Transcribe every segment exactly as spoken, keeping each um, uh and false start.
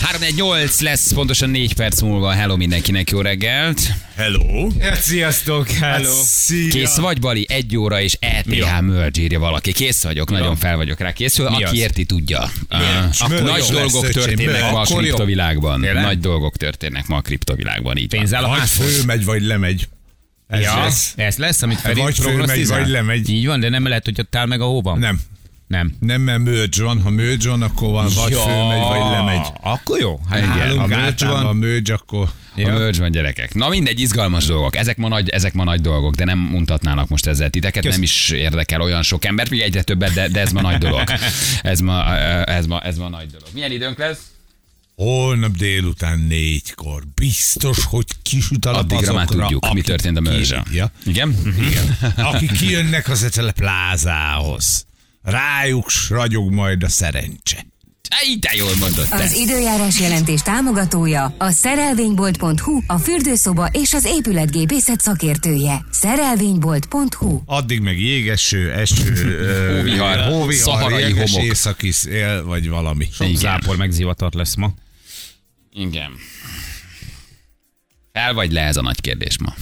három egy nyolc lesz, pontosan négy perc múlva. Hello mindenkinek, jó reggelt. Hello. Ja, sziasztok, hello. Szia. Kész vagy, Bali? Egy óra és E T H merge írja valaki. Kész vagyok, nagyon fel vagyok rá készül. Mi Aki az? érti, tudja. Uh, Akkor nagy jó dolgok lesz, öcsém, történnek mert ma a akkor jó. kriptovilágban. Tényleg? Nagy dolgok történnek ma a kriptovilágban, így van. Pénzállomás. Vagy fölmegy, vagy lemegy. Ez Ja, lesz. ez lesz, amit Feri Vagy fölmegy, prognosztizál? vagy lemegy. Így van, de nem lehet, hogy ott áll meg a hóban? Nem. Nem. Nem, mert merge van. Ha merge van, akkor van vagy Ja, fölmegy, vagy lemegy. Akkor jó. Hát Ha igen. Ha merge általában van. merge, akkor... A merge van, gyerekek. Na mindegy, izgalmas dolgok. Ezek ma nagy, ezek ma nagy dolgok, de nem mutatnának most ezzel titeket. Kösz. Nem is érdekel olyan sok embert, még egyre többet, de, de ez ma nagy dolog. Ez ma, ez ma, ez ma nagy dolog. Milyen időnk lesz? Holnap délután négykor. Biztos, hogy kisütalap Addigra azokra, már tudjuk, mi akik történt a merge-en. ki- Ja. Igen? Igen. Akik kijönnek az Etele plázához. Rájuk s ragyog majd a szerencse. Így de jól mondod te. Az időjárás jelentés támogatója a szerelvénybolt pont hu, a fürdőszoba és az épületgépészet szakértője. szerelvénybolt pont hu. Addig meg jégeső, eső, ö, Hóvihar, hóvihar, szaharai jeges homok. északi szél, vagy valami. Sok zápor meg zivatar lesz ma. Igen. Fel vagy le, ez a nagy kérdés ma.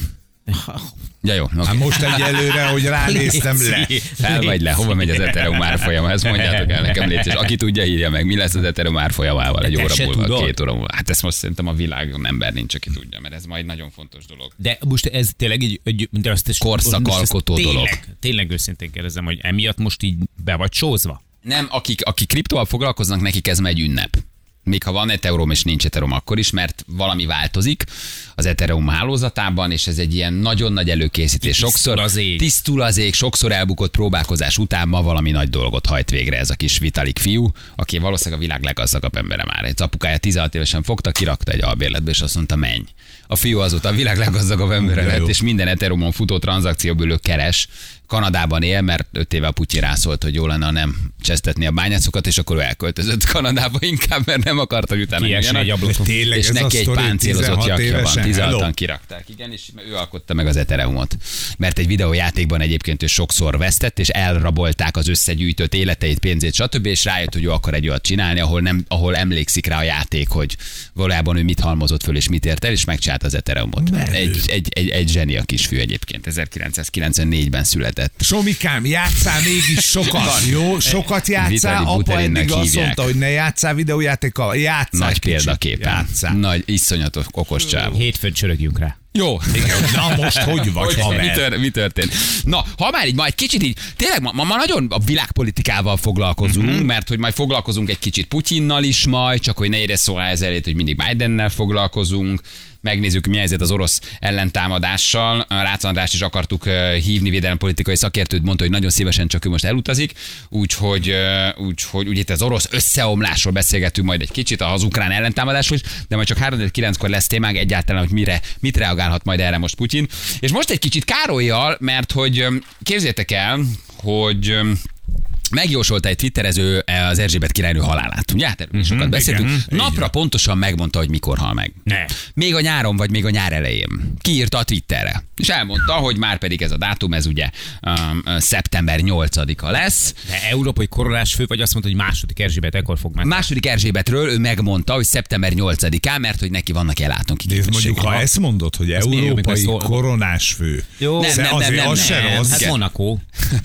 Ja jó, Hát okay. most egyelőre, hogy ránéztem le. Fel vagy le, hova megy az Ethereum árfolyama? Ezt mondjátok el nekem, légy, és aki tudja, írja meg, mi lesz az Ethereum árfolyamával egy te óra se múlva, tudod? két óra múlva. Hát ezt most szerintem a világon ember nincs, aki tudja, mert ez majd nagyon fontos dolog. De most ez tényleg egy, egy de azt is, Korszakalkotó most ezt dolog. Tényleg, tényleg őszintén kérdezem, hogy emiatt most így be vagy sózva? Nem, akik, akik kriptóval foglalkoznak, nekik ez egy ünnep. Még ha van Ethereum és nincs Ethereum, akkor is, mert valami változik az Ethereum hálózatában, és ez egy ilyen nagyon nagy előkészítés. Sokszor az ég. tisztul az ég, sokszor elbukott próbálkozás után ma valami nagy dolgot hajt végre ez a kis Vitalik fiú, aki valószínűleg a világ leggazdagabb embere már. Egy apukája tizenhat évesen fogta, kirakta egy albérletbe, és azt mondta, menj. A fiú azóta a világ leggazdagabb embere Ja, lett, jó. és minden Ethereumon futó tranzakcióból ő keres. Kanadában él, mert öt éve a Putyin rászólt, hogy jó lenne, ha nem csesztetni a bányászokat, és akkor ő elköltözött Kanadába inkább, mert nem akarta, hogy utána Kiesni jöjjenek. egy ablakon. Tényleg És ez a neki egy sztori páncélozott tizenhat jakja van, évesen? tizenhatan Hello. kirakták. Igen, és ő alkotta meg az Ethereumot. Mert egy videójátékban egyébként ő sokszor vesztett, és elrabolták az összegyűjtött életeit, pénzét, stb. És rájött, hogy ő akar egy olyat csinálni, ahol, nem, ahol emlékszik rá a játék, hogy valójában ő mit halmozott föl, és mit ért el, és megcsinált az Ethereumot. Egy, egy, egy, egy zseni a kisfiú egyébként, ezerkilencszázkilencvennégyben született. Somikám, játsszál mégis sokat, jó? Sokat játsszál, Vitali apa Buterinnek eddig azt hívják. mondta, hogy ne játsszál videójátékkal, játsszál Nagy kicsit. példaképen. Játsszál. Nagy, iszonyatos, okos csávó. Hétfőn csörögjünk rá. Jó. Igen, na most hogy vagy, Hogy, mi, haver? tör, mi történt? Na, ha már így, ma egy kicsit így, tényleg ma, ma, ma nagyon a világpolitikával foglalkozunk, uh-huh. mert hogy majd foglalkozunk egy kicsit Putyinnal is majd, csak hogy ne érez szó ezerét, hogy mindig Bidennel foglalkozunk. Megnézzük, mi helyzet az orosz ellentámadással. Rácz Andrást is akartuk uh, hívni, védelempolitikai szakértőt, mondta, hogy nagyon szívesen, csak ő most elutazik. Úgyhogy uh, úgy, úgy, úgy itt az orosz összeomlásról beszélgetünk majd egy kicsit, az ukrán ellentámadásról is, de majd csak három kilenckor lesz témánk egyáltalán, hogy mire, mit reagálhat majd erre most Putyin. És most egy kicsit Károlyjal, mert hogy um, képzeljétek el, hogy um, megjósolta egy twitterező az Erzsébet királynő halálát. Ugye? Hát erről sokat beszéltünk. igen, Napra igen. pontosan megmondta, hogy mikor hal meg. Ne. Még a nyáron, vagy még a nyár elején. Kiírta a Twitterre. És elmondta, hogy már pedig ez a dátum, ez ugye um, szeptember nyolcadika lesz. De európai koronás fő, vagy azt mondta, hogy második Erzsébet ekkor fog meg. Második Erzsébetről ő megmondta, hogy szeptember nyolcadikán, mert hogy neki vannak ellátónk Nézd, mondjuk, ha ezt mondod, hogy Az miért jó, mikor európai szól- koronás fő. Jó, Nem, Sze- nem, azért nem, az nem, se nem, rossz. Hát Monaco.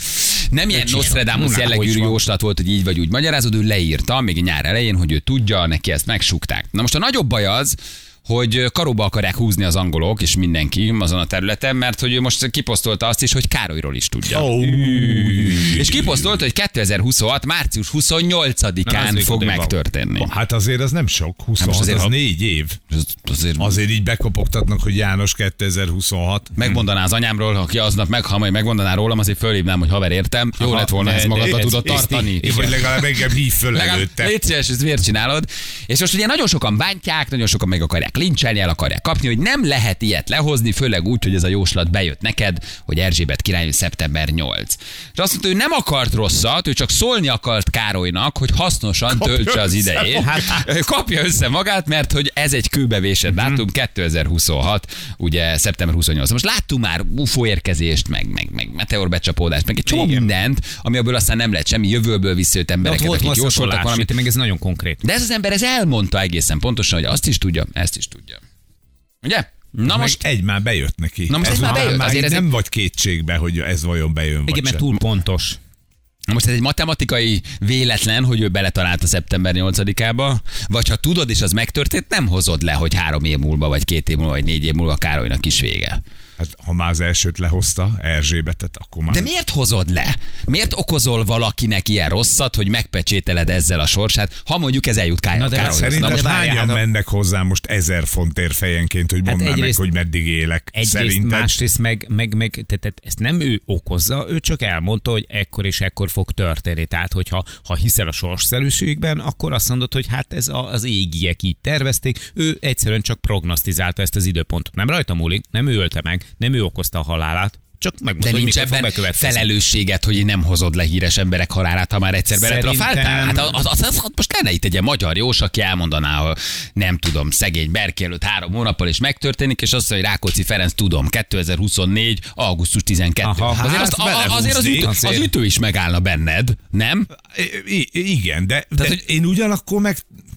Nem ilyen Öcsém, Nostradamus Monaco jellegű is van. jóslat volt, hogy így vagy úgy magyarázod, ő leírta még a nyár elején, hogy ő tudja, neki ezt megsúgták. Na most a nagyobb baj az, hogy karóba akarják húzni az angolok és mindenki azon a területen, mert hogy ő most kiposztolta azt is, hogy Károlyról is tudja. Oh. És kiposztolta, hogy kétezer-huszonhat. március Na, huszonnyolcadikán az fog még megtörténni. Hát azért az nem sok, huszonhat, azért az ha- négy év. Az- Azért Azért így bekopogtatnak, hogy János kétezer-huszonhat. megmondaná az anyámról, aki aznap meghal, majd megmondaná rólam, azért fölhívnám, hogy haver, értem. Jó Aha, lett volna, ne, ezt ne, magadra ez- tudod ezt- tartani. Én vagy legalább engem hív föl Legalább előtte. légy szíves, ezt miért csinálod? És most ugye nagyon sokan bántják, nagyon sokan meg akarják akarják lincselni, el akarják kapni, hogy nem lehet ilyet lehozni, főleg úgy, hogy ez a jóslat bejött neked, hogy Erzsébet király szeptember nyolcadika. És azt mondta, ő nem akart rosszat, ő csak szólni akart Károlynak, hogy hasznosan kapja töltse az idejét. Hát, kapja össze magát, mert hogy ez egy kőbevésett dátum, kétezer-huszonhat, ugye szeptember huszonnyolcadika. Most láttunk már u f o érkezést, meg, meg, meg meteorbecsapódást, meg egy csomó mindent, ami abból aztán nem lett semmi, jövőből visszajött embereket, volt akik jósoltak valamit. Meg ez nagyon konkrét. De ez az ember ez elmondta egészen pontosan, hogy azt is tudja, ezt is tudja. Ugye? Na Meg most egy már bejött neki. Na most ez ez már bejött, már azért ez nem egy- vagy kétségbe, hogy ez vajon bejön, vagy Igen, mert sem. túl pontos. Na most ez egy matematikai véletlen, hogy ő beletalált a szeptember nyolcadikába, vagy ha tudod és az megtörtént, nem hozod le, hogy három év múlva, vagy két év múlva, vagy négy év múlva Károlynak is vége. Hát, ha már az elsőt lehozta, Erzsébetet, akkor már... De miért hozod le? Miért okozol valakinek ilyen rosszat, hogy megpecsételed ezzel a sorsát, ha mondjuk ez eljut Károlynak? Na de Károlynak? Szerintem Na, de várjál, hányan hát a- mennek hozzá most ezer fontért fejenként, hogy mondd Hát már meg, egyrészt- hogy meddig élek. Egyrészt, Szerinted? másrészt meg, meg, meg tehát, tehát ezt nem ő okozza, ő csak elmondta, hogy ekkor és ekkor fog történni. Tehát, hogyha ha hiszel a sorsszerűségben, akkor azt mondod, hogy hát ez a, az égiek így tervezték, ő egyszerűen csak prognosztizálta ezt az időpontot. Nem rajta múlik, nem ő ölte meg, nem ő okozta a halálát, csak megmondta, De hogy nincs mikor fog ebben bekövetkezni. felelősséget, hogy nem hozod le híres emberek halálát, ha már egyszer beletrafáltál? Hát Szerintem- az, az, az, az, most lenne itt egy ilyen magyar jós, aki elmondaná, hogy nem tudom, szegény Berki előtt három hónappal is megtörténik, és azt mondja, hogy Rákóczi Ferenc tudom, kétezer-huszonnégy. augusztus tizenkettedike. Aha, azért, hát azt, a, a- azért az, belehúznék. ütő, az Azért. ütő is megállna benned, nem? I- I- igen, de, de hogy- én ugyanakkor meg...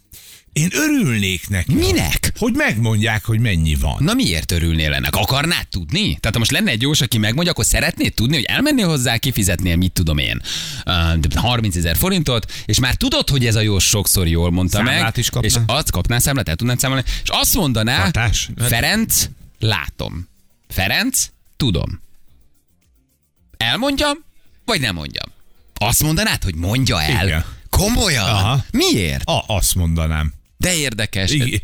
Én örülnék neki. Minek? Hogy megmondják, hogy mennyi van. Na miért örülnél ennek? Akarnád tudni? Tehát ha most lenne egy jós, aki megmondja, akkor szeretnéd tudni, hogy elmennél hozzá, kifizetnél, mit tudom én, harmincezer forintot, és már tudod, hogy ez a jós sokszor jól mondta Számlát meg, is kapná. és azt kapnál számlát, el tudnád számolni, és azt mondaná, Hatás? Ferenc, látom. Ferenc, tudom. Elmondjam, vagy nem mondjam? Azt mondanád, hogy mondja el? Igen. Komolyan? Aha. Miért? A, azt mondanám. De érdekes. Igen.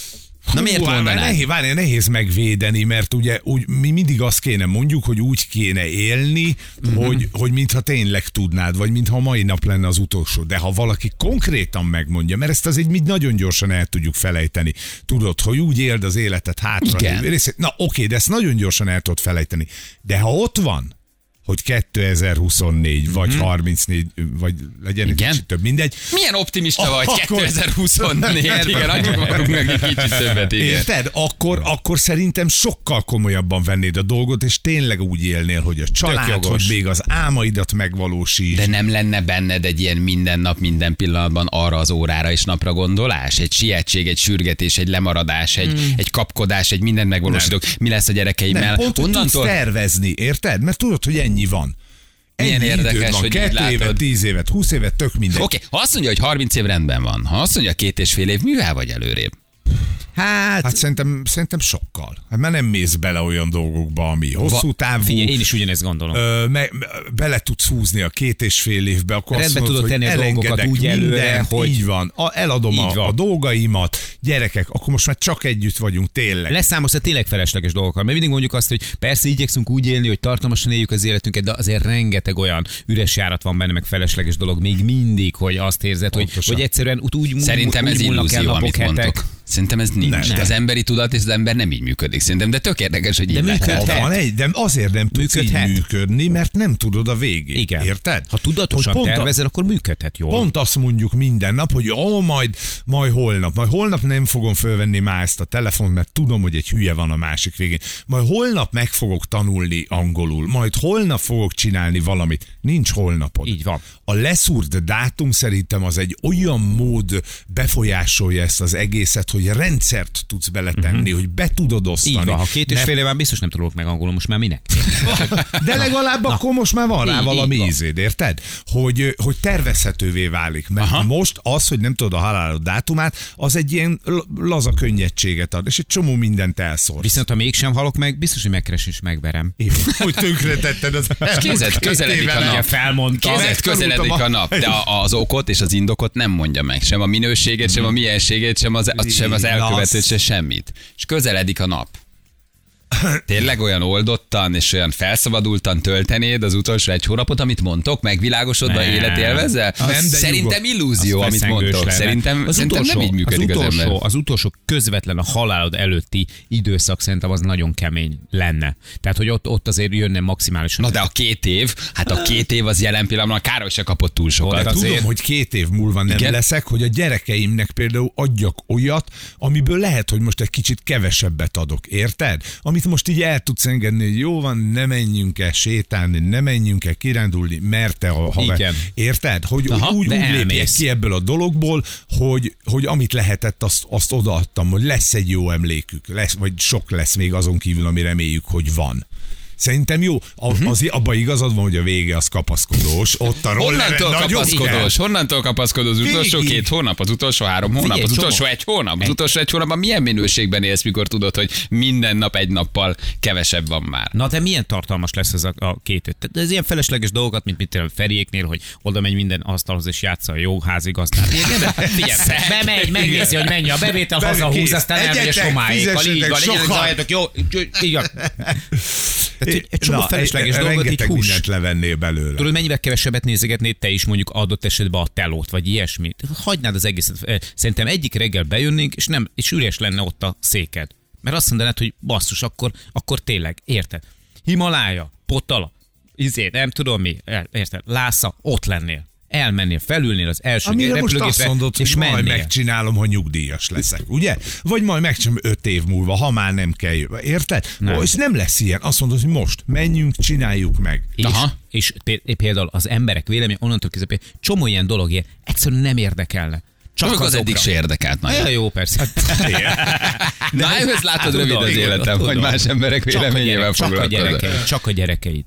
Na miért Hú, mondanád? Nehéz, várj, nehéz megvédeni, mert ugye úgy, mi mindig azt kéne mondjuk, hogy úgy kéne élni, uh-huh. hogy, hogy mintha tényleg tudnád, vagy mintha mai nap lenne az utolsó. De ha valaki konkrétan megmondja, mert ezt azért mi nagyon gyorsan el tudjuk felejteni. Tudod, hogy úgy éld az életet hátra. Igen. Részét. Na oké, de ezt nagyon gyorsan el tudod felejteni. De ha ott van, hogy kétezer-huszonnégy, vagy Mhm. harmincnégy, vagy legyen egy Igen. kicsit több, mindegy. Milyen optimista vagy, Akkor- kétezer-huszonnégy, igen, adjuk magunknak egy kicsit többet, igen. Érted? Akkor, akkor szerintem sokkal komolyabban vennéd a dolgot, és tényleg úgy élnél, hogy a család, jogos. hogy még az álmaidat megvalósíts. De nem lenne benned egy ilyen minden nap, minden pillanatban arra az órára és napra gondolás? Egy sietség, egy sürgetés, egy lemaradás, egy, mm. egy kapkodás, egy mindent megvalósítok. Mi lesz a gyerekeimmel? nem, pont, hogy tudsz Onnantól... tervezni, érted? Mert tudod, hogy ennyi van. Milyen Ennyi érdekes, időd van, hogy így kettő látod. évet, tíz évet, húsz évet, tök mindegy. Oké, okay. Ha azt mondja, hogy harminc év rendben van, ha azt mondja két és fél év, mivel vagy előrébb? Hát, Hát szerintem, szerintem sokkal. Hát már nem mész bele olyan dolgokba, ami hosszú távú. figyelj, én is ugyanezt gondolom. Ö, me, me- bele tudsz húzni a két és fél évbe, akkor Rendbe azt mondod, tudod hogy tenni a dolgokat elengedek úgy előre, mindent, hogy- így van, a, eladom Így a, van. a dolgaimat, gyerekek, akkor most már csak együtt vagyunk, tényleg. Leszámolsz a tényleg felesleges dolgokkal. Mert mindig mondjuk azt, hogy persze igyekszünk úgy élni, hogy tartalmasan éljük az életünket, de azért rengeteg olyan üres járat van benne, meg felesleges dolog még mindig, hogy azt érzed, hogy, Pontosan. hogy egyszerűen úgy, úgy Szerintem úgy ez múlnak el illúzió, napok, amit hetek. mondtok. Szerintem ez nincs. Nem. Az emberi tudat és az ember nem így működik. Szerintem, de tök érdekes, hogy De így lehet. működhet. Ha van egy, de azért nem tudsz Működhet. így működni, mert nem tudod a végét. Igen. Érted? Ha tudatosan Hogy pont a- tervezel, akkor működhet jól. Pont azt mondjuk minden nap, hogy ó, majd, majd holnap, majd holnap nem fogom fölvenni már ezt a telefont, mert tudom, hogy egy hülye van a másik végén. Majd holnap meg fogok tanulni angolul, majd holnap fogok csinálni valamit. Nincs holnapod. Így van. A leszúrt dátum szerintem az egy olyan mód befolyásolja ezt az egészet, hogy rendszert tudsz beletenni, uh-huh. hogy be tudod osztani. Így van, ha két és Mert- fél éve biztos nem tudok meg angolul, most már minek? De legalább Na. akkor most már van rá Így- valami így van. ízéd, érted? Hogy, hogy tervezhetővé válik. Mert Aha. most az, hogy nem tudod a halálod dátumát, az egy ilyen l- laza könnyedséget ad, és egy csomó mindent elszórsz. Viszont ha mégsem halok meg, biztos, hogy megkeres és megverem. Én, hogy tönkretetted az Képzeld, közeledik a nap. felmondtam. Képzeld, közeledik a nap, de a- az okot és az indokot nem mondja meg. Sem a minőséget, sem a mienséget, sem az, az, sem az elkövetőt, se semmit. És közeledik a nap. Tényleg olyan oldottan és olyan felszabadultan töltenéd az utolsó egy hónapot, amit mondtok, megvilágosodva Nem. életélvezzel? Nem, de Szerintem illúzió, Az amit feszengős mondtok. lenne. Szerintem, az szerintem utolsó, nem így működik az, az, az utolsó, ember. az utolsó közvetlen a halálod előtti időszak szerintem az nagyon kemény lenne. Tehát, hogy ott, ott azért jönne maximálisan. Na de a két év, hát a két év az jelen pillanatban Károly se kapott túl sokat. De azért- Tudom, hogy két év múlva nem Igen? leszek, hogy a gyerekeimnek például adjak olyat, amiből lehet, hogy most egy kicsit kevesebbet adok. Érted? Amit most így el tudsz engedni, hogy jó van, ne menjünk el sétálni, ne menjünk el kirándulni, mert te a haver. Igen. Érted? Hogy Aha, úgy, úgy de lépjek elmész. ki ebből a dologból, hogy, hogy amit lehetett, azt, azt odaadtam, hogy lesz egy jó emlékük, lesz, vagy sok lesz még azon kívül, ami reméljük, hogy van. Szerintem jó. A, Mhm. az, abban igazad van, hogy a vége az kapaszkodós. Ott a rolleren Honnantól nagyon kapaszkodós? kell. Honnantól kapaszkodós? Az utolsó Végig. két hónap, az utolsó három hónap, Figyelj, az csomó. utolsó egy hónap, az utolsó egy hónapban milyen minőségben élsz, mikor tudod, hogy minden nap egy nappal kevesebb van már? Na de milyen tartalmas lesz ez a, a két öt? Tehát ez ilyen felesleges dolgokat, mint mit Feriéknél, hogy oda megy minden asztalhoz és játsza a jó házigazdát. Figyelj, bemegy, megnézi, hogy mennyi a bevétel, Bemegy, hazahúz, kész. aztán elmegy a Egyetek, somáékkal. Így fizessetek van, sokat. legyenek zajlatok, jó, így van. Tehát, hogy egy csomó Na, felesleges dolgot így rengeteg hús. mindent levennél belőle. Tudod, mennyivel kevesebbet nézegetnéd te is mondjuk adott esetben a telót, vagy ilyesmit? Hagynád az egészet. Szerintem egyik reggel bejönnénk, és, nem, és üres lenne ott a széked. Mert azt mondanád, hogy basszus, akkor, akkor tényleg, érted? Himalája, Potala, izé, nem tudom mi, érted? Lásza, ott lennél. Elmennél, felülnél az első Amire most azt repülőgépre, mondod, és hogy majd mennél. megcsinálom, ha nyugdíjas leszek, ugye? Vagy majd megcsinálom öt év múlva, ha már nem kell jövő. Érted? Nem. Ó, és nem lesz ilyen. Azt mondod, hogy most menjünk, csináljuk meg. És, Aha. és pé- például az emberek vélemény onnantól kezdve csomó ilyen dolog ilyen egyszerűen nem érdekelne. Csak Csak az azokra. eddig se érdekelt Ja, nagyon. jó, persze. Na, ehhez látod Tudom, rövid az tudom, életem, hogy tudom. más emberek Csak a véleményével gyerek- csak a foglalkozol. gyerekeid, csak a gyerekeid.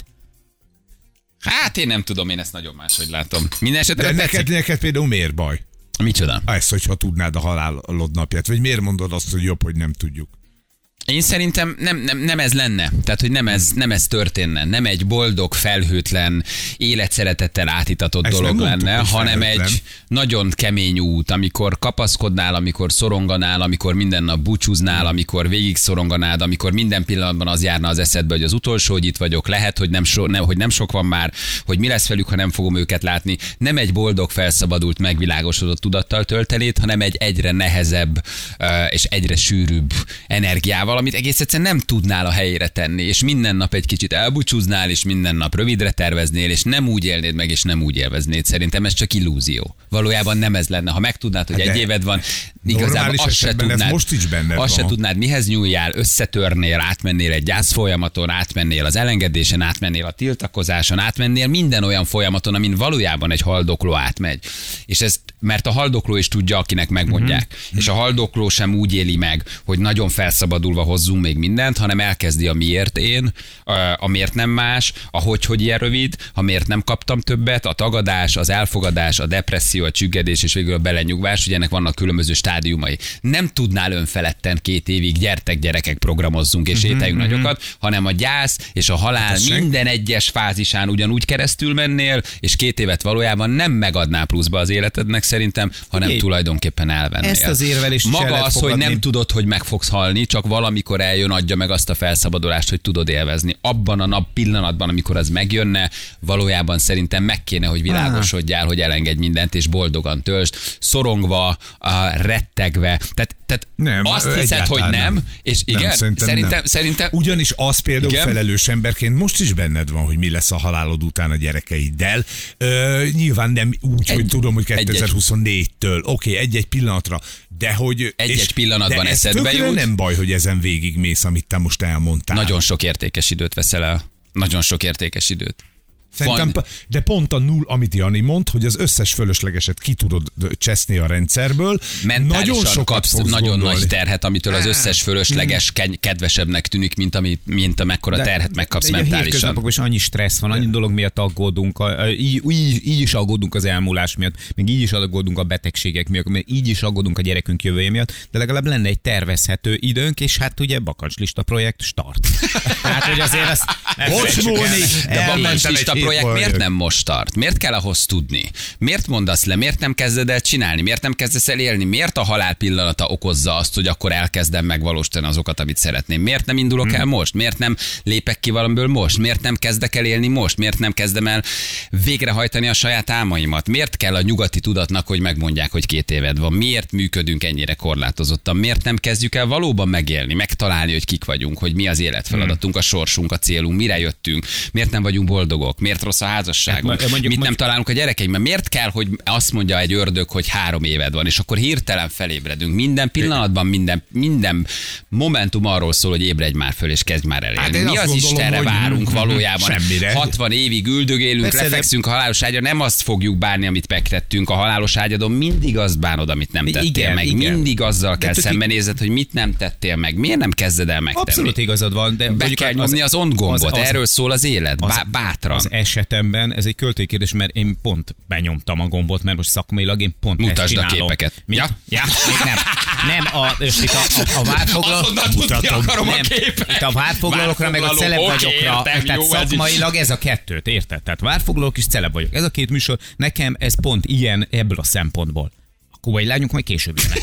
Hát én nem tudom, én ezt nagyon máshogy látom. Minden De esetre neked, tetszik. neked például miért baj? Micsoda? Ezt, hogyha tudnád a halálod napját. Vagy miért mondod azt, hogy jobb, hogy nem tudjuk? Én szerintem nem, nem, nem ez lenne. Tehát, hogy nem ez, nem ez történne. Nem egy boldog, felhőtlen, életszeretettel átitatott Ezt dolog nem mondtuk, lenne, hogy hanem felhőtlen. egy nagyon kemény út, amikor kapaszkodnál, amikor szoronganál, amikor minden nap búcsúznál, amikor végig szoronganád, amikor minden pillanatban az járna az eszedbe, hogy az utolsó, hogy itt vagyok, lehet, hogy nem, so, nem, hogy nem sok van már, hogy mi lesz velük, ha nem fogom őket látni. Nem egy boldog, felszabadult, megvilágosodott tudattal töltelét, hanem egy egyre nehezebb ö, és egyre sűrűbb energiával, amit egész egyszerűen nem tudnál a helyére tenni, és minden nap egy kicsit elbúcsúznál, és minden nap rövidre terveznél, és nem úgy élnéd meg, és nem úgy élveznéd. Szerintem ez csak illúzió. Valójában nem ez lenne. Ha megtudnád, hogy Hát egy de éved van, igazából normális azt se esetben ez tudnád, most is benned azt se van. tudnád, mihez nyúljál, összetörnél, átmennél egy gyász folyamaton, átmennél az elengedésen, átmennél a tiltakozáson, átmennél minden olyan folyamaton, amin valójában egy haldokló átmegy. És ez, mert a haldokló is tudja, akinek megmondják. Mm-hmm. És a haldokló sem úgy éli meg, hogy nagyon felszabadulva hozzunk még mindent, hanem elkezdi a miért én, a miért nem más, a hogy, hogy ilyen rövid, a miért nem kaptam többet, a tagadás, az elfogadás, a depresszió, a csüggedés és végül a belenyugvás, ugye ennek vannak különböző stádiumai. Nem tudnál önfeledten két évig gyertek gyerekek programozzunk és ételjünk mm-hmm. nagyokat, hanem a gyász és a halál Tessék. minden egyes fázisán ugyanúgy keresztül mennél, és két évet valójában nem megadnál pluszba az életednek szerintem, hanem Figyelj, tulajdonképpen elvennél. ezt az érvelést is el Maga lehet az, hogy fogadni. nem tudod, hogy meg fogsz halni, csak valamikor eljön, adja meg azt a felszabadulást, hogy tudod élvezni. Abban a nap pillanatban, amikor az megjönne, valójában szerintem meg kéne, hogy világosodjál, hogy elengedj mindent, és boldogan töltsd, szorongva, a, rettegve. Tehát, tehát Nem, azt hiszed, egyáltalán hogy nem, nem. és igen, Nem, szerintem szerintem, nem. szerintem Ugyanis az például Igen? felelős emberként most is benned van, hogy mi lesz a halálod után a gyerekeiddel. Ö, nyilván nem úgy, Egy- hogy tudom, hogy egy-egy. kétezer-huszonnégytől, oké, okay, egy-egy pillanatra, de hogy... Egy-egy és- pillanatban de ez eszedbe tökre jut. nem baj, hogy ezen végigmész, amit te most elmondtál. nagyon sok értékes időt veszel el. Nagyon sok értékes időt. Szerintem, Van- de pont a null, amit Jani mond, hogy az összes fölöslegeset ki tudod cseszni a rendszerből, Mentálisan nagyon sokat kapsz fogsz nagyon gondolni. nagy terhet, amitől az összes fölösleges keny- kedvesebbnek tűnik, mint, ami, mint amekkora terhet megkapsz de így a mentálisan. hétköznapokban is annyi stressz van, annyi dolog miatt aggódunk, a- a- így, így, így is aggódunk az elmúlás miatt, még így is aggódunk a betegségek miatt, még így is aggódunk a gyerekünk jövője miatt, de legalább lenne egy tervezhető időnk, és hát ugye bakancslista projekt start. Hát, hogy azért ezt... Bocs, Móni, De a elmentem bakancslista egy projekt Miért miért vagyok? nem most tart? Miért kell ahhoz tudni? Miért mondasz le? Miért nem kezded el csinálni? Miért nem kezdesz el élni? Miért a halál pillanata okozza azt, hogy akkor elkezdem megvalósítani azokat, amit szeretném? Miért nem indulok el most? Miért nem lépek ki valamiből most? Miért nem kezdek el élni most? Miért nem kezdem el végrehajtani a saját álmaimat? Miért kell a nyugati tudatnak, hogy megmondják, hogy két éved van? Miért működünk ennyire korlátozottan? Miért nem kezdjük el valóban megélni, megtalálni, hogy kik vagyunk, hogy mi az életfeladatunk, a sorsunk, a célunk, mire jöttünk? Miért nem vagyunk boldogok? Miért rossz a házasságunk? Hát, mondjuk, Mit nem mondjuk... találunk a gyerekeimben? Miért kell, hogy azt mondja egy ördög, hogy három éved van, és akkor hirtelen felébredünk. Minden pillanatban, minden, minden momentum arról szól, hogy ébredj már föl, és kezdj már elérni. Hát én Mi azt az gondolom, Istenre hogy várunk valójában? semmire. hatvan évig üldögélünk, Persze, de- lefekszünk a halálos ágyra, nem azt fogjuk bánni, amit megtettünk a halálos ágyadon, mindig azt bánod, amit nem tettél Igen, meg. igen. Mindig azzal kell tök- szembenézed, hogy mit nem tettél meg. Miért nem kezded el megtenni? Abszolút igazad van, de Be mondjuk kell nyomni az on gombot, erről szól az élet. az- Bá- bátran. Az esetemben ez egy költői kérdés, mert én pont benyomtam a gombot, mert most szakmailag én pont Mutasd ezt a csinálom. képeket. Mi? Ja? Ja, még nem. Nem, a, és itt a, a, a várfoglaló... Azonnal tudni akarom a Nem, képet. itt a várfoglalókra, meg a Várfoglaló, celeb oké, vagyokra, értem, tehát jó, ez is. szakmailag ez a kettőt, érted? Tehát várfoglalók és celeb vagyok. Ez a két műsor, nekem ez pont ilyen ebből a szempontból. A kubai lányok majd később jönnek.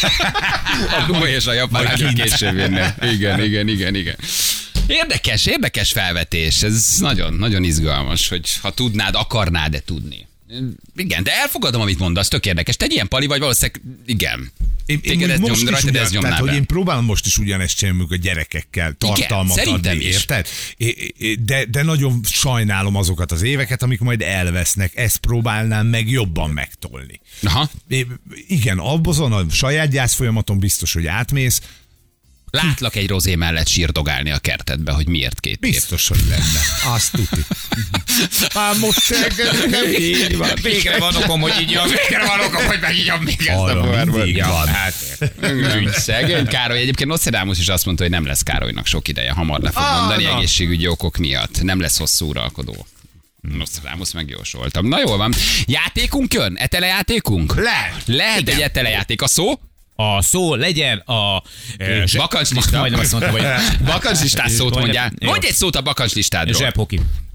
A Kuba és a japán lányok később jönnek. Igen, igen, igen, igen. Érdekes, érdekes felvetés. Ez nagyon, nagyon izgalmas, hogy ha tudnád, akarnád-e tudni. Igen, de elfogadom, amit mondasz, tök érdekes. Te egy ilyen pali vagy, valószínűleg igen. Én, én Téged ez most nyom, is rajtad ugyan, ez nyomná tehát, hogy be. én próbálom most is ugyanezt csinálni a gyerekekkel, tartalmat szerintem adni, is. érted? É- é- De, de nagyon sajnálom azokat az éveket, amik majd elvesznek. Ezt próbálnám meg jobban megtolni. Aha. É- Igen, abban a saját gyász folyamaton biztos, hogy átmész, Látlak egy rozé mellett sírdogálni a kertedbe, hogy miért két év. biztos, hogy lenne. Azt tuti. Már most nem így van. Végre van okom, hogy így jön. Végre van okom, hogy megígyam még ezt a Arra powerball. mindig Ja, van. hát, ügy, szegény Károly. Egyébként Nostradamus is azt mondta, hogy nem lesz Károlynak sok ideje. Hamar le fog Ah, mondani na. egészségügyi okok miatt. Nem lesz hosszú uralkodó. Nostradamus megjósoltam. Na jól van. Játékunk jön? Etelejátékunk? Lehet. Lehet egy etelejáték. A szó? A szó legyen a... eh, zse- Bakancslista. Majdnem azt mondtam, hogy... Bakancslistás szót Majdnem- mondjál. jó. Mondj egy szót a bakancslistádról. Zsebhoki.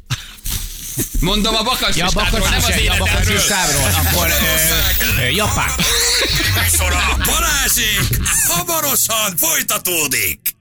Mondom a Ja, bakancslistádról, nem az bakancs, ja, életedről. bakancslistáról. Akkor ö, ö, Japán. Műsora Balázsék hamarosan folytatódik!